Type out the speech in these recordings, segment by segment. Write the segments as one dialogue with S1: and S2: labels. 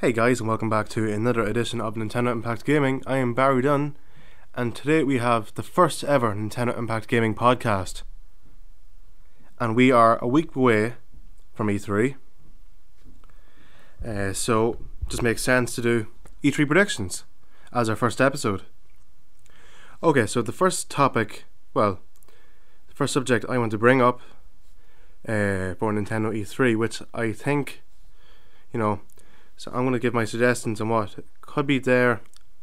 S1: Hey guys, and welcome back to another edition of Nintendo Impact Gaming. I am Barry Dunn, and today we have the first ever Nintendo Impact Gaming podcast. And we are a week away from E3. So, just makes sense to do E3 predictions as our first episode. Okay, so the first subject I want to bring up for Nintendo E3, which I think, so I'm going to give my suggestions on what could be there,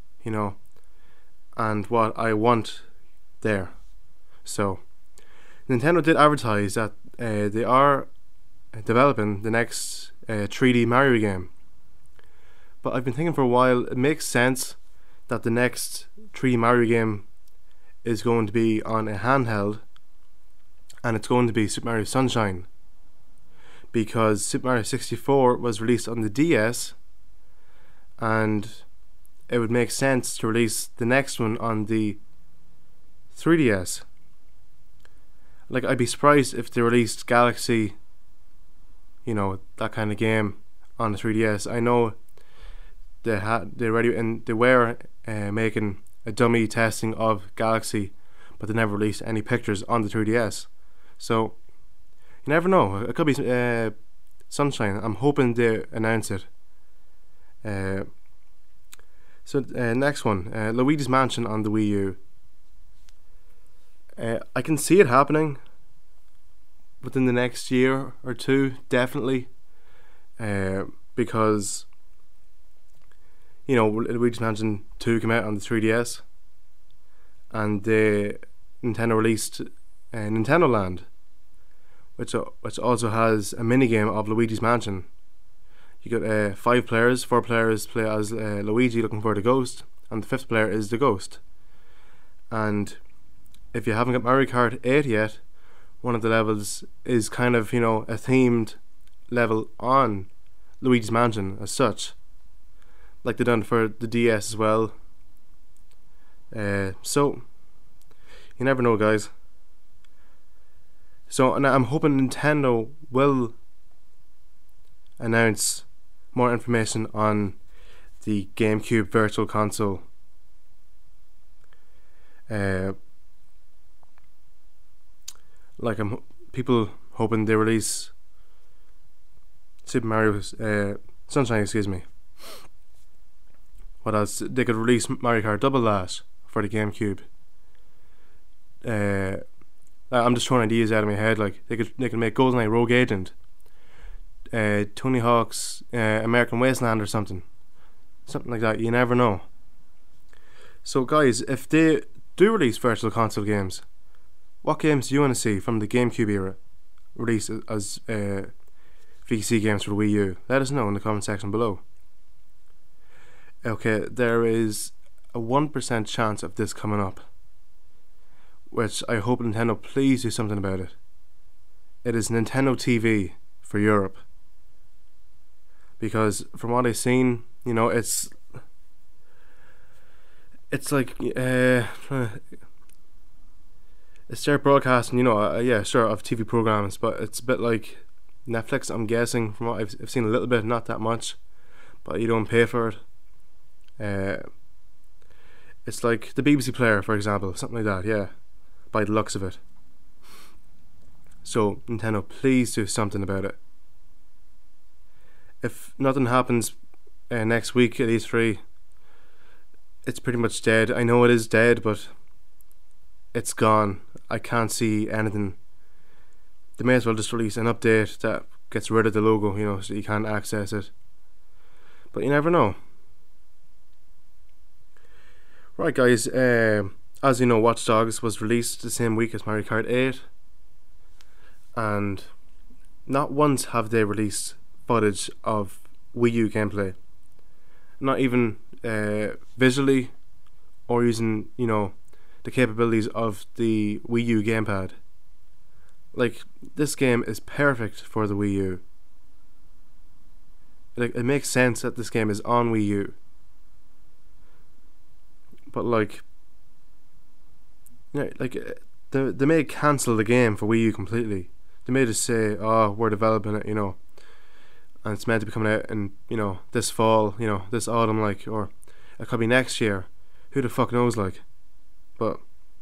S1: and what I want there. So, Nintendo did advertise that they are developing the next 3D Mario game. But I've been thinking for a while, it makes sense that the next 3D Mario game is going to be on a handheld, and it's going to be Super Mario Sunshine. Because Super Mario 64 was released on the DS, and it would make sense to release the next one on the 3DS. Like, I'd be surprised if they released Galaxy, that kind of game on the 3DS. I know they were making a dummy testing of Galaxy, but they never released any pictures on the 3DS. So you never know. It could be Sunshine. I'm hoping they announce it. Next one, Luigi's Mansion on the Wii U. I can see it happening within the next year or two, definitely. Because Luigi's Mansion 2 came out on the 3DS, and Nintendo released Nintendo Land, which also has a minigame of Luigi's Mansion. You got 5 players, 4 players play as Luigi looking for the ghost, and the 5th player is the ghost. And if you haven't got Mario Kart 8 yet, one of the levels is kind of, a themed level on Luigi's Mansion as such, like they done for the DS as well. So you never know, guys. So, and I'm hoping Nintendo will announce more information on the GameCube Virtual Console. People hoping they release Super Mario Sunshine. What else? They could release Mario Kart Double Dash for the GameCube. I'm just throwing ideas out of my head. Like they could make GoldenEye Rogue Agent, Tony Hawk's American Wasteland or something like that. You never know. So guys, if they do release Virtual Console games, what games do you want to see from the GameCube era released as VC games for the Wii U? Let us know in the comment section below. Okay, there is a 1% chance of this coming up, which I hope Nintendo please do something about it. It is Nintendo TV for Europe. Because from what I've seen, it's like it's their broadcasting, of TV programs, but it's a bit like Netflix, I'm guessing, from what I've seen a little bit, not that much, but you don't pay for it. It's like the BBC Player, for example, something like that, yeah, by the looks of it. So Nintendo, please do something about it. If nothing happens next week at E3, it's pretty much dead. I know it is dead, but it's gone. I can't see anything. They may as well just release an update that gets rid of the logo, so you can't access it. But you never know. Right, guys, as you know, Watch Dogs was released the same week as Mario Kart 8, and not once have they released footage of Wii U gameplay, not even visually or using the capabilities of the Wii U gamepad. Like, this game is perfect for the Wii U. Like, it makes sense that this game is on Wii U, but they may cancel the game for Wii U completely. They may just say, "Oh, we're developing it," and it's meant to be coming out in, this fall, this autumn, like, or it could be next year. Who the fuck knows, like. But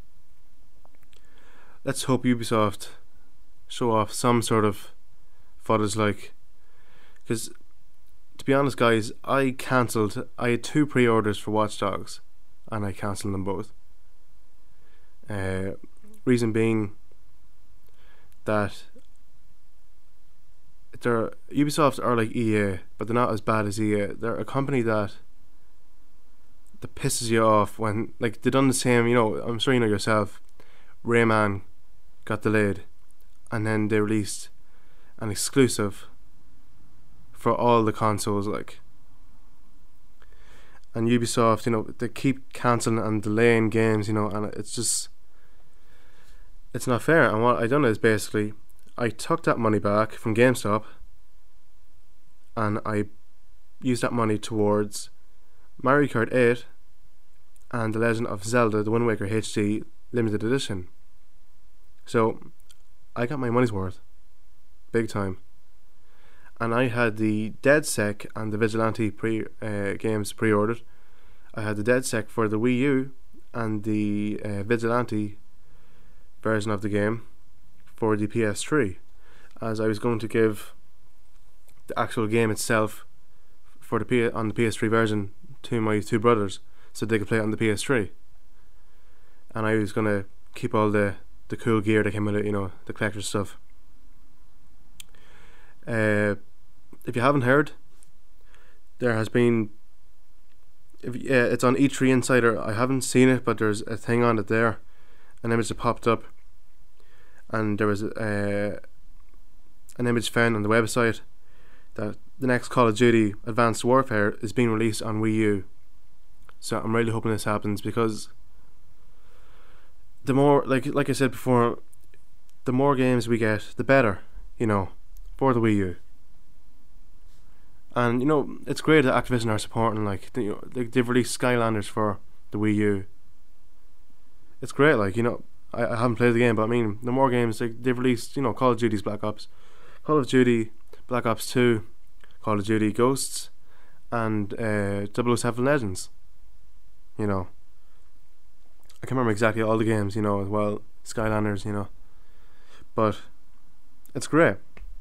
S1: let's hope Ubisoft show off some sort of footage, like, because to be honest, guys, I had 2 pre-orders for Watch Dogs, and I cancelled them both. Reason being that Ubisoft are like EA, but they're not as bad as EA. They're a company that pisses you off when, like, they done the same. I'm sure you know yourself. Rayman got delayed, and then they released an exclusive for all the consoles, like. And Ubisoft, they keep cancelling and delaying games, and it's not fair. And what I done is basically I took that money back from GameStop and I used that money towards Mario Kart 8 and The Legend of Zelda The Wind Waker HD Limited Edition. So I got my money's worth, big time. And I had the DeadSec and the Vigilante games pre-ordered. I had the DeadSec for the Wii U and the Vigilante version of the game for the PS3, as I was going to give the actual game itself on the PS3 version to my 2 brothers so they could play it on the PS3. And I was going to keep all the cool gear that came with it, the collector stuff. If you haven't heard, there has been, it's on E3 Insider. I haven't seen it, but there's a thing on it there, an image that popped up, and there was an image found on the website that the next Call of Duty Advanced Warfare is being released on Wii U. So I'm really hoping this happens, because the more, like I said before, the more games we get, the better, for the Wii U. And it's great that Activision are supporting, like, they've released Skylanders for the Wii U. It's great, like, I haven't played the game, but I mean, the more games, they've released, Call of Duty's Black Ops, Call of Duty Black Ops 2, Call of Duty Ghosts, and 007 Legends. I can't remember exactly all the games, as well, Skylanders, but it's great.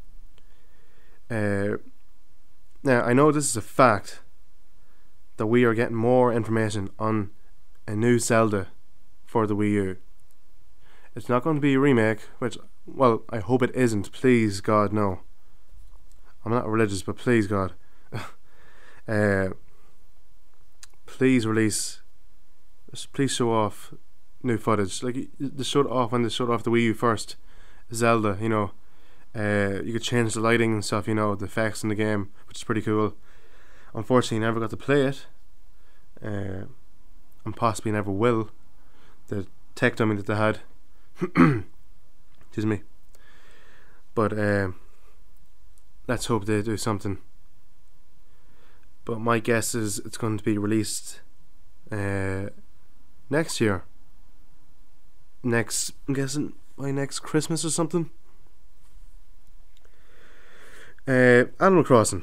S1: Now, I know this is a fact that we are getting more information on a new Zelda for the Wii U. It's not going to be a remake, which, well, I hope it isn't. Please, God, no. I'm not religious, but please, God. Please show off new footage. Like, they showed off when they showed off the Wii U first, Zelda, you could change the lighting and stuff, the effects in the game, which is pretty cool. Unfortunately, I never got to play it, and possibly never will. The tech dummy that they had, excuse me. But let's hope they do something. But my guess is it's going to be released next year. I'm guessing by next Christmas or something. Animal Crossing.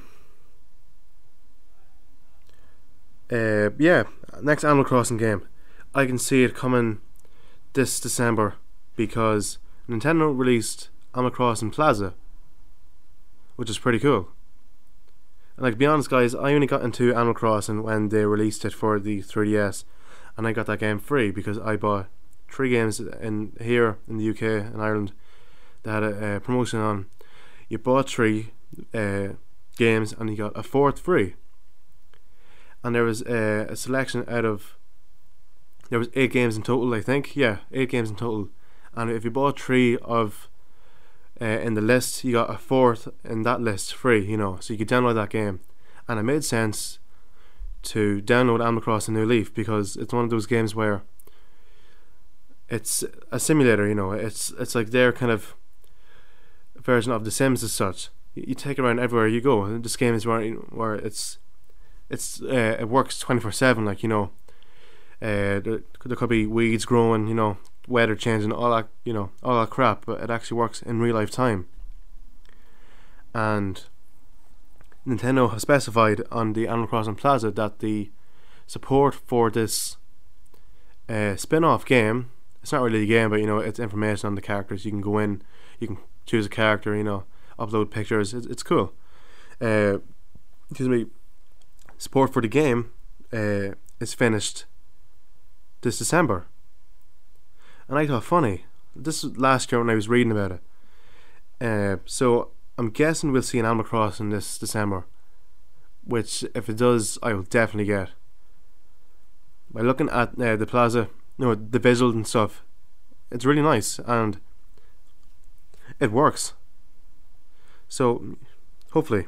S1: Next Animal Crossing game. I can see it coming this December, because Nintendo released Animal Crossing Plaza, which is pretty cool. And, like, to be honest, guys, I only got into Animal Crossing when they released it for the 3DS, and I got that game free because I bought 3 games here in the UK and Ireland. They had a promotion on. You bought 3 games and you got a 4th free, and there was a selection there was 8 games in total, I think. 8 games in total, and if you bought 3 of in the list, you got a 4th in that list free, so you could download that game. And it made sense to download Animal Crossing New Leaf, because it's one of those games where it's a simulator, it's like their kind of version of The Sims as such. You take it around everywhere you go, and this game is where it works 24/7, like, there could be weeds growing, weather changing, all that, all that crap, but it actually works in real life time. And Nintendo has specified on the Animal Crossing Plaza that the support for this spin-off game, it's not really a game, but it's information on the characters. You can go in, you can choose a character, upload pictures. It's cool. Excuse me. Support for the game is finished this December, and I thought funny. This was last year when I was reading about it. So I'm guessing we'll see an Animal Crossing this December, which if it does, I will definitely get. By looking at the plaza, the visuals and stuff, it's really nice and it works. So hopefully.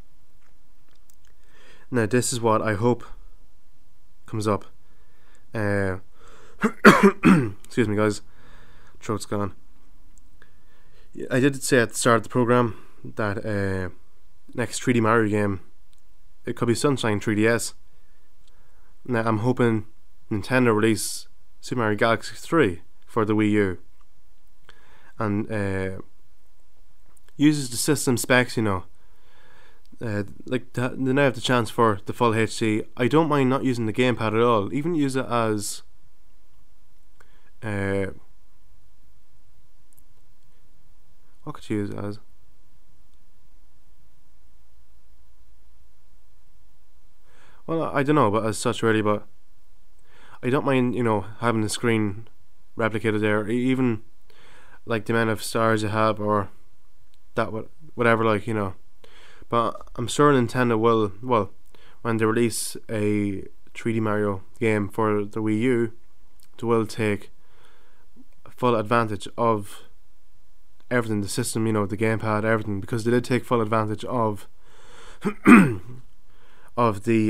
S1: Now this is what I hope comes up. Excuse me, guys. Throat's gone. I did say at the start of the program that next 3D Mario game, it could be Sunshine 3DS. Now I'm hoping Nintendo release Super Mario Galaxy 3 for the Wii U and uses the system specs, like they now have the chance for the full HD. I don't mind not using the gamepad at all. Even use it as what could you use it as? Well, I don't know, but as such really, but I don't mind, having the screen replicated there, even like the amount of stars you have or that whatever, but I'm sure Nintendo will, well, when they release a 3D Mario game for the Wii U, they will take full advantage of everything, the system, the gamepad, everything, because they did take full advantage of of the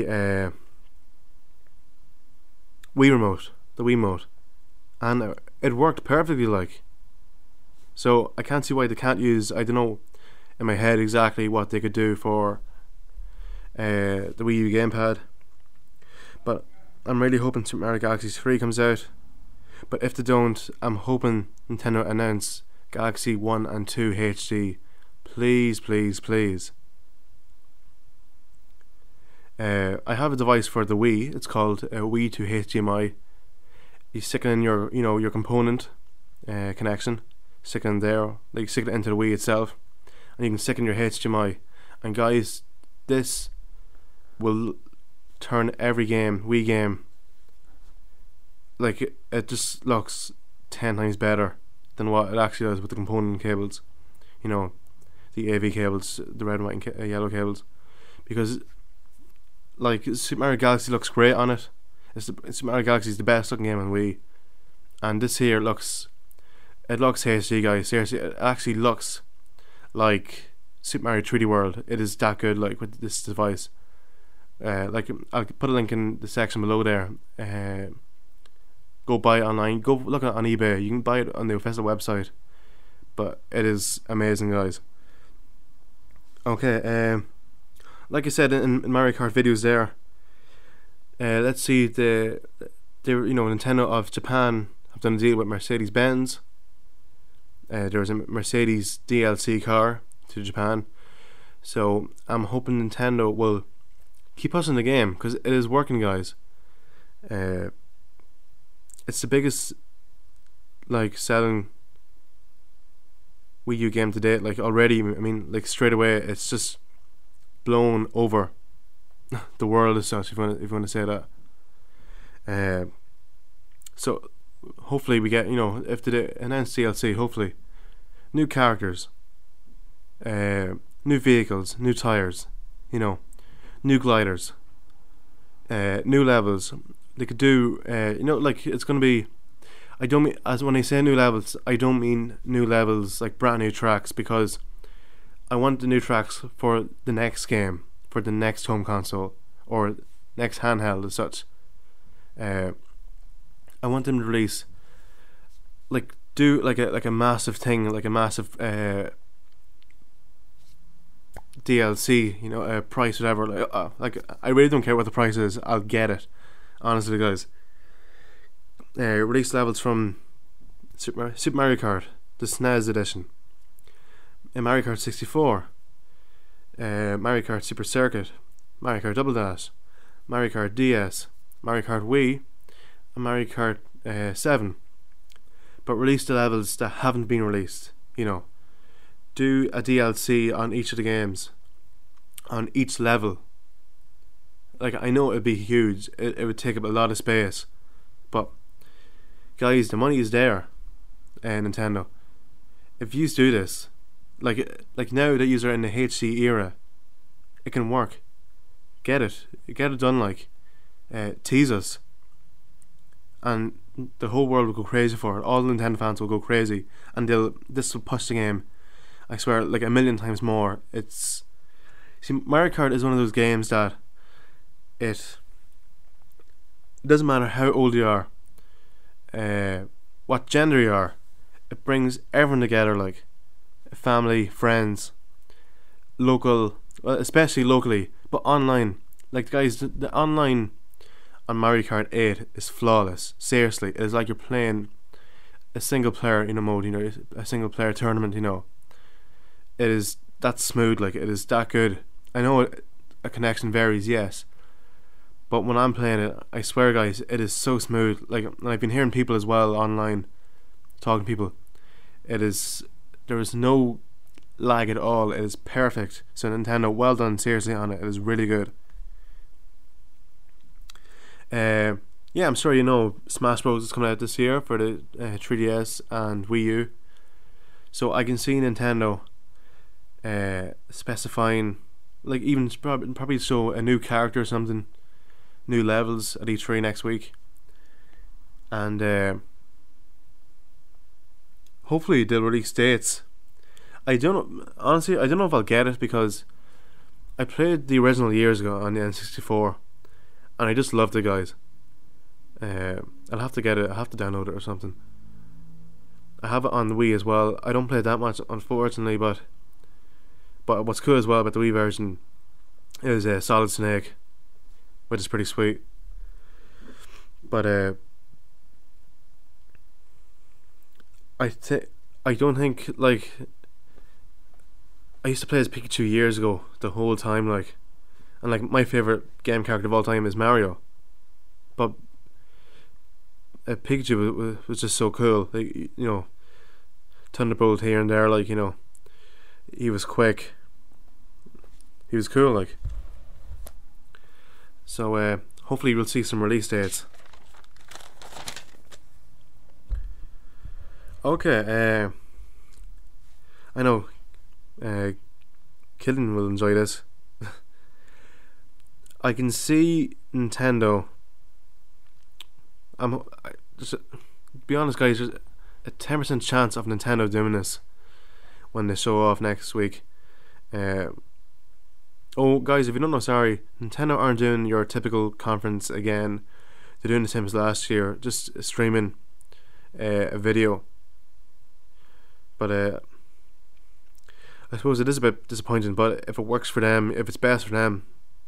S1: Wii remote, the Wiimote, and it worked perfectly. So I can't see why they can't use. I don't know in my head exactly what they could do for the Wii U gamepad, but I'm really hoping Super Mario Galaxy 3 comes out. But if they don't, I'm hoping Nintendo announce Galaxy 1 and 2 HD. Please, please, please. I have a device for the Wii. It's called a Wii to HDMI. You stick it in your, your component connection. Stick it in there, stick it into the Wii itself, and you can stick in your HDMI. And guys, this will turn every game, Wii game, it just looks 10 times better than what it actually does with the component cables. The AV cables, the red, white, and yellow cables, because Super Mario Galaxy looks great on it. Super Mario Galaxy is the best looking game on Wii, and this here looks HD, guys. Seriously, it actually looks like Super Mario 3D World. It is that good, with this device. I'll put a link in the section below there. Go buy it online. Go look at it on eBay. You can buy it on the official website. But it is amazing, guys. Okay, like I said in Mario Kart videos there, let's see, Nintendo of Japan have done a deal with Mercedes-Benz. There was a Mercedes DLC car to Japan, so I'm hoping Nintendo will keep pushing the game, because it is working, guys. It's the biggest selling Wii U game to date, already. I mean, straight away it's just blown over the world as such, if you want to say that. So hopefully we get, if they announce DLC, hopefully new characters, new vehicles, new tires, new gliders, new levels. They could do, it's going to be, I don't mean, as when I say new levels, I don't mean new levels brand new tracks, because I want the new tracks for the next game, for the next home console or next handheld as such. I want them to release, do a massive thing, a massive DLC, price, whatever. I really don't care what the price is. I'll get it, honestly, guys. Release levels from Super Mario Kart, the SNES edition, Mario Kart 64, Mario Kart Super Circuit, Mario Kart Double Dash, Mario Kart DS, Mario Kart Wii, and Mario Kart 7. But release the levels that haven't been released. Do a DLC on each of the games, on each level. Like, I know it'd be huge, it would take up a lot of space, but guys, the money is there, Nintendo. If you do this, like now that you are in the HD era, it can work. Get it done. Tease us, and the whole world will go crazy for it. All the Nintendo fans will go crazy, and this will push the game, I swear, like a million times more. Mario Kart is one of those games that it doesn't matter how old you are, what gender you are. It brings everyone together, like family, friends, local, well, especially locally, but online. Like, guys, the online on Mario Kart 8 is flawless. Seriously, it is like you're playing a single player mode, a single player tournament. It is that smooth, like it is that good. I know a connection varies, yes, but when I'm playing it, I swear, guys, it is so smooth. Like, and I've been hearing people as well online, talking to people. There is no lag at all. It is perfect. So Nintendo, well done, seriously, on it. It is really good. Yeah, I'm sure Smash Bros is coming out this year for the 3DS and Wii U. So I can see Nintendo specifying, like, even probably show a new character or something, new levels at E3 next week, and hopefully they'll release dates. Honestly, I don't know if I'll get it, because I played the original years ago on the N64, and I just loved it, guys. I'll have to get it. I'll have to download it or something. I have it on the Wii as well. I don't play it that much, unfortunately, but what's cool as well about the Wii version is Solid Snake, which is pretty sweet. But I don't think, like, I used to play as Pikachu years ago, the whole time, like, and like my favorite game character of all time is Mario, but Pikachu was just so cool. Like, Thunderbolt here and there, like, he was quick, he was cool, like. So hopefully we'll see some release dates. Okay, I know Killian will enjoy this. I can see Nintendo. Just be honest, guys. There's a 10% chance of Nintendo doing this when they show off next week. Oh, guys, if you don't know, sorry, Nintendo aren't doing your typical conference again. They're doing the same as last year, just streaming a video. But I suppose it is a bit disappointing. But if it works for them, if it's best for them,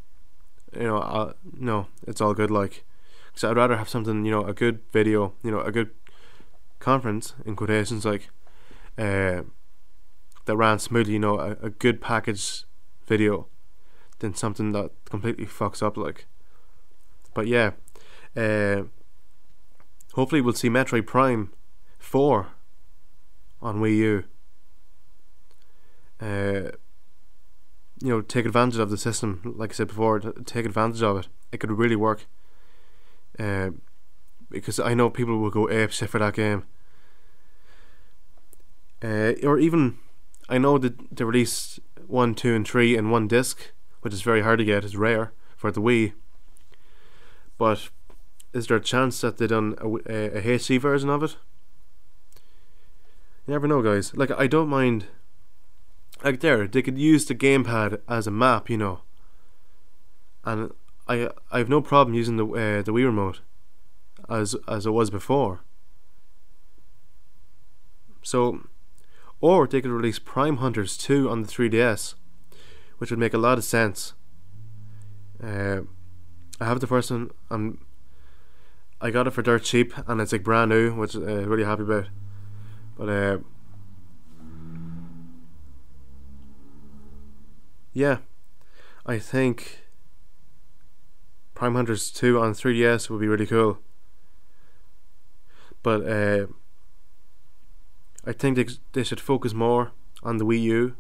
S1: no, it's all good. Like, because I'd rather have something, a good video, a good conference in quotations, like that ran smoothly, a good packaged video, than something that completely fucks up, like. But yeah, hopefully we'll see Metroid Prime 4 on Wii U. Take advantage of the system, like I said before. Take advantage of it. It could really work. Because I know people will go apeshit for that game. Or even, I know that they released 1, 2, and 3 in one disc, which is very hard to get. It's rare for the Wii. But is there a chance that they done a HD version of it? You never know, guys. Like, I don't mind. Like, they could use the gamepad as a map, and I have no problem using the Wii remote as it was before. So, or they could release Prime Hunters 2 on the 3DS, which would make a lot of sense. I have the first one. I got it for dirt cheap, and it's like brand new, which I'm really happy about. But yeah, I think Prime Hunters 2 on 3DS would be really cool. But I think they should focus more on the Wii U.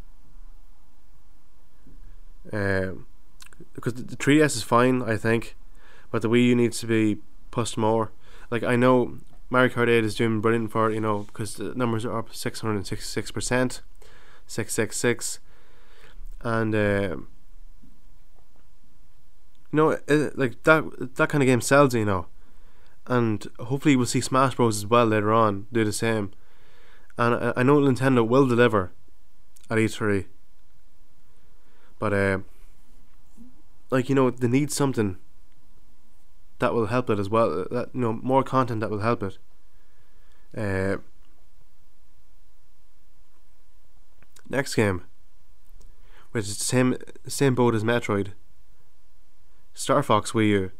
S1: Because the 3DS is fine, I think, but the Wii U needs to be pushed more. Like, I know Mario Kart 8 is doing brilliant for it, because the numbers are up 666%, 666, and like that kind of game sells, and hopefully we'll see Smash Bros as well later on do the same. And I know Nintendo will deliver at E3, but they need something that will help it as well. That more content that will help it. Next game, which is the same boat as Metroid, Star Fox Wii U.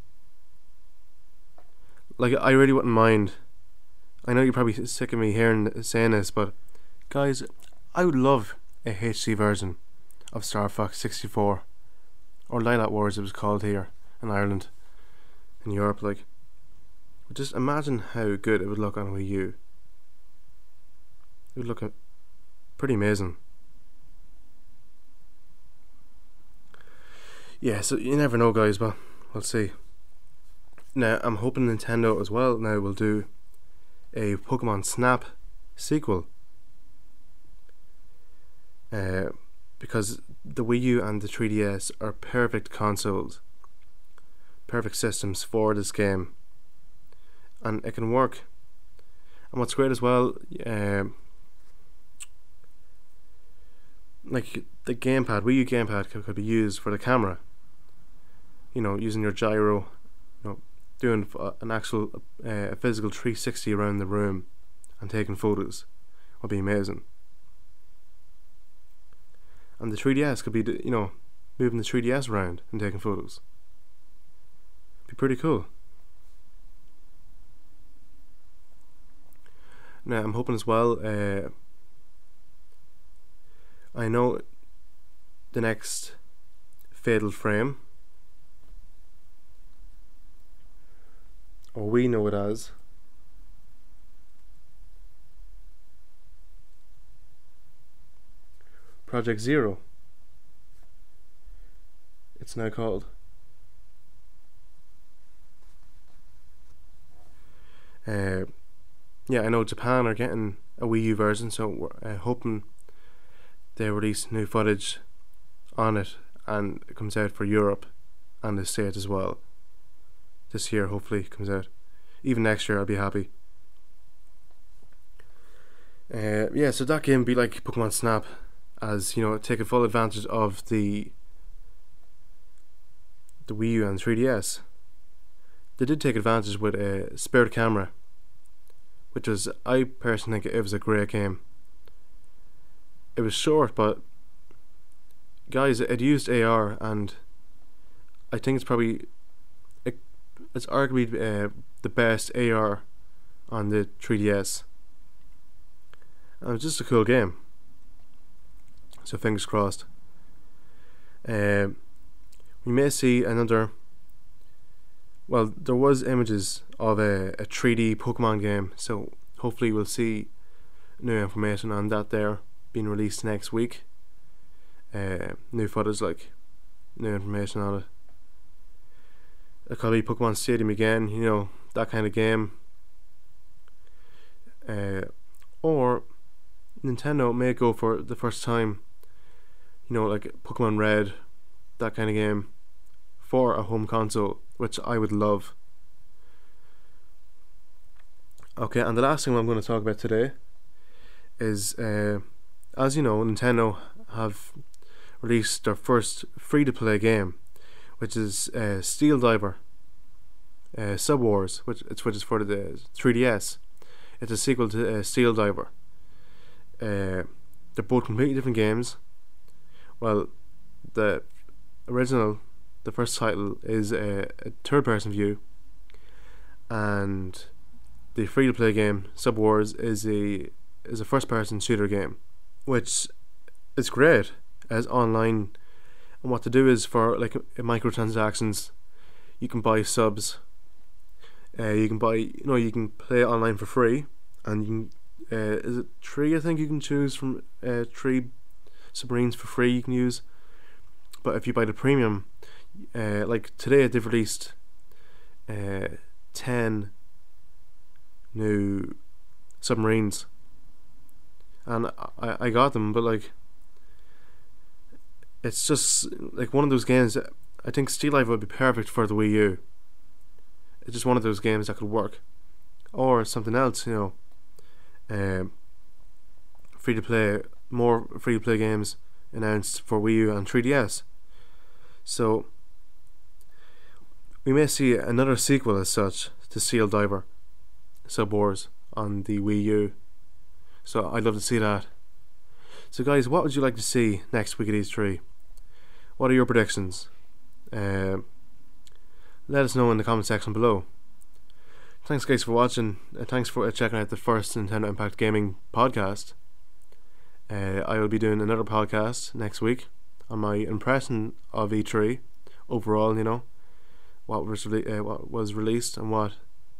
S1: Like, I really wouldn't mind. I know you're probably sick of me saying this, but guys, I would love a HD version of Star Fox 64, or Lilac Wars it was called here in Ireland, in Europe. Like, just imagine how good it would look on Wii U. It would look pretty amazing. Yeah, so you never know, guys, but we'll see. Now, I'm hoping Nintendo as well now will do a Pokemon Snap sequel, because the Wii U and the 3DS are perfect consoles, perfect systems for this game, and it can work. And what's great as well, like the gamepad, Wii U gamepad could be used for the camera. Using your gyro, doing an actual physical 360 around the room and taking photos would be amazing. And the 3DS could be, moving the 3DS around and taking photos. Be pretty cool. Now, I'm hoping as well, I know the next Fatal Frame, or we know it as Project Zero, it's now called. Yeah, I know Japan are getting a Wii U version, so we're hoping they release new footage on it and it comes out for Europe and the States as well. This year, hopefully, it comes out. Even next year, I'll be happy. Yeah, so that game be like Pokemon Snap, as taking full advantage of the Wii U and 3DS. They did take advantage with a Spirit Camera, which was, I personally think it was a great game. It was short, but guys, it used AR, and I think it's arguably the best AR on the 3DS. And it was just a cool game. So fingers crossed. We may see another. Well, there was images of a 3D Pokemon game, so hopefully we'll see new information on that there being released next week. New footage, like new information on it. It could be Pokemon Stadium again, that kind of game. Or Nintendo may go for the first time, like Pokemon Red, that kind of game, for a home console, which I would love. Okay, and the last thing I'm going to talk about today is, as you know, Nintendo have released their first free-to-play game, which is Steel Diver Sub Wars, which is for the 3DS. It's a sequel to Steel Diver. They're both completely different games. Well, the original, the first title, is a third-person view, and the free-to-play game Sub Wars is a first-person shooter game, which is great as online And what to do is for like microtransactions, you can buy subs. You can buy, you can play online for free, and you can, is it 3? I think you can choose from 3 submarines for free you can use. But if you buy the premium, like today they've released 10 new submarines, and I got them, but like it's just like one of those games. I think Steel Life would be perfect for the Wii U. It's just one of those games that could work, or something else, free to play, more free to play games announced for Wii U and 3DS. So we may see another sequel as such to Steel Diver Sub Wars on the Wii U. So I'd love to see that. So guys, what would you like to see next week at E3? What are your predictions? Let us know in the comment section below. Thanks guys for watching. Thanks for checking out the first Nintendo Impact Gaming podcast. I will be doing another podcast next week on my impression of E3 overall. What was released, and what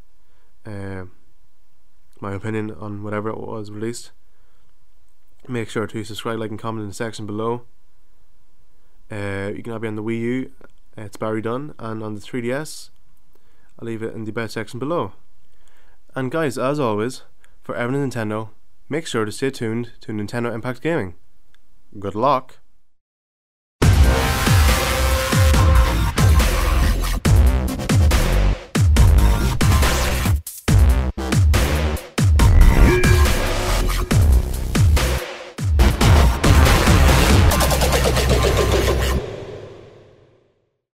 S1: my opinion on whatever it was released. Make sure to subscribe, like, and comment in the section below. You can have it on the Wii U, it's Barry Dunn, and on the 3DS, I'll leave it in the bet section below. And guys, as always, for everything Nintendo, make sure to stay tuned to Nintendo Impact Gaming. Good luck!